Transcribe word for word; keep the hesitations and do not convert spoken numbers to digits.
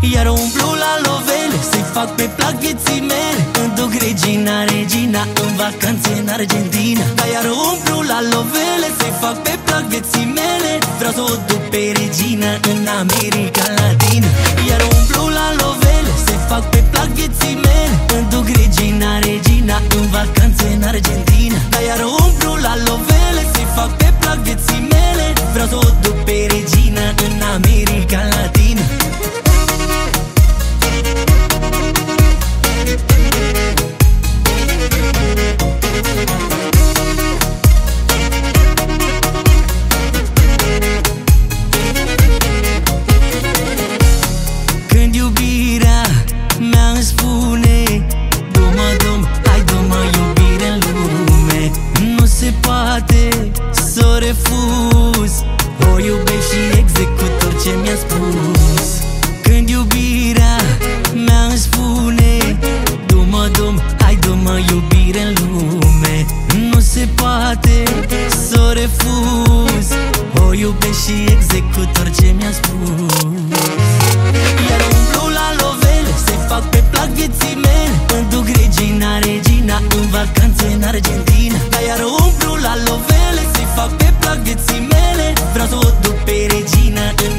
Iar umblu la lovele, să-i fac pe plac vieții mele. Îmi duc regina, regina în vacanțe în Argentina. Dar iar umblu la lovele, să-i fac pe plac vieții mele. Vreau să o duc pe regina în America Latină. Iar umblu la lovele, să-i fac pe plac vieții mele. Îmi duc regina, regina în vacanțe în Argentina. Dar iar umblu la lovele, să-i fac pe plac vieții mele. Vreau să o duc pe regina în America Latină. Când iubirea mea îmi spune du-mă, du-mă, hai du-mă iubire în lume, nu se poate să o refuz. O iubesc și execut orice mi-a spus. Când iubirea mea îmi spune du-mă, du-mă, hai du-mă iubire în lume, nu se poate să o refuz. O iubesc și execut orice mi-a spus. Iar umblu la lovele, să-i fac pe plac vieții mele. Îmi duc regina, regina în vacanțe în Argentina. Dar iar umblu la lovele, să-i fac pe plac vieții mele. Vreau să o duc pe regina în